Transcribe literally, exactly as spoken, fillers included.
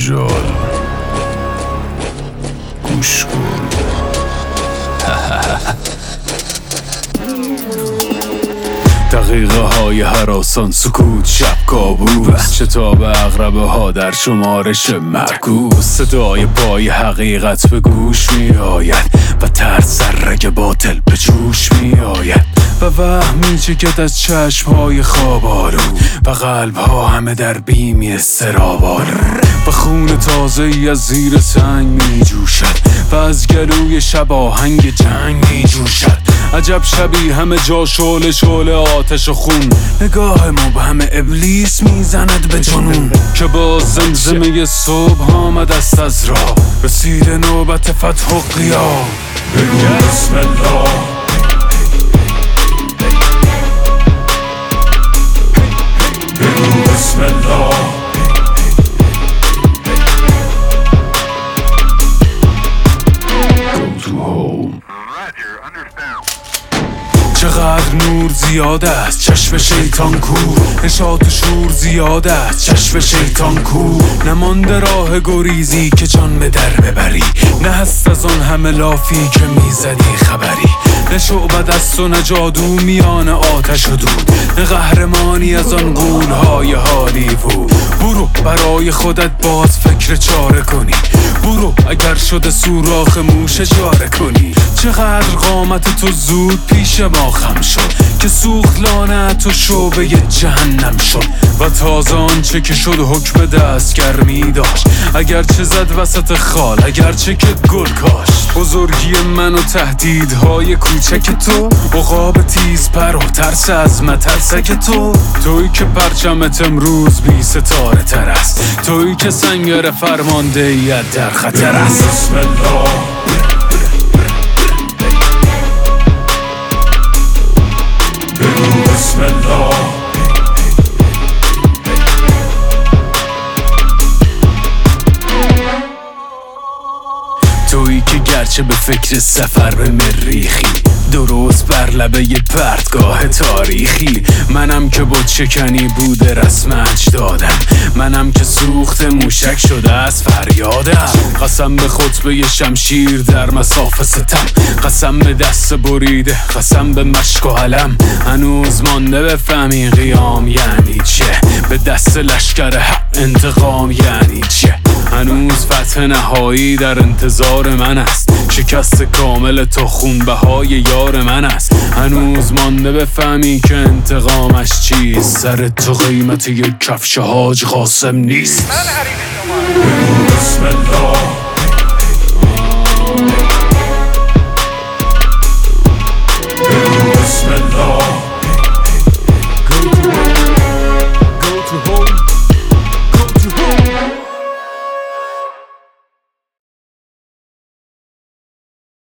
جنجال گوش کن. دقیقه های هراسان، سکوت، شب کابوس، شتاب اغربه ها در شمارش معکوس. صدای پای حقیقت به گوش می آید و ترس در رگ باطل به جوش می آید و وهم می چکد از چشم های خوابالو و قلب ها همه در بیمی استرابالو و خون تازه ای از زیر سنگ می جوشد و از گلوی شب آهنگ جنگ می جوشد. عجب شبی همه جا شعله شعله آتش و خون، نگاه مبهم ابلیس میزند به جنون که باز زمزمه صبح آمد است از راه، رسید نوبت فتح و قیام. بگو بسم الله، بگو بسم الله، go to home. چقدر نور زیاد است، چشم شیطان کو، نشاط و شور زیاد است، چشم شیطان کو. نمانده راه گریزی که جان به در ببری، نه هست از آن همه لافی که میزدی خبری، نه شعبد است و نه جادو میان آتش و دود، نه قهرمانی از آن غول‌های هالیوود. برو برای خودت باز فکر چاره کنی، برو اگر شده سوراخ موش اجاره کنی. چقدر قامت تو زود پیش ما خم شد که سوخت لعنت و شعبه جهنم شد و تازه آنچه که شد حکم دستگر می داشت، اگرچه زد وسط خال، اگرچه که گل کاشت. بزرگی من و تهدیدهای کوچک تو، عقاب تیز پر و ترس از مترسک تو، تویی که پرچمت امروز بی ستاره تر است، تویی که سنگر فرماندهیت در خطر است. بسم الله، بسم الله، تویی که گرچه به فکر سفر به مریخی، درست بر لبه ی پرتگاه تاریخی. منم که بود شکنی بوده رسم اجدادم، منم که سوخت موشک شده از فریادم. قسم به خطبه ی شمشیر در مساف ستم، قسم به دست بریده، قسم به مشک و علم. هنوز مانده بفهمی قیام یعنی چه، به دست لشکر حق انتقام یعنی چه. هنوز فتح نهایی در انتظار من است، شکست کامل تا خونبهای یار من است. هنوز مانده بفهمی که انتقامش چیست، سر تو قیمت یک کفش حاج قاسم نیست. بگو بسم الله، بگو بسم الله.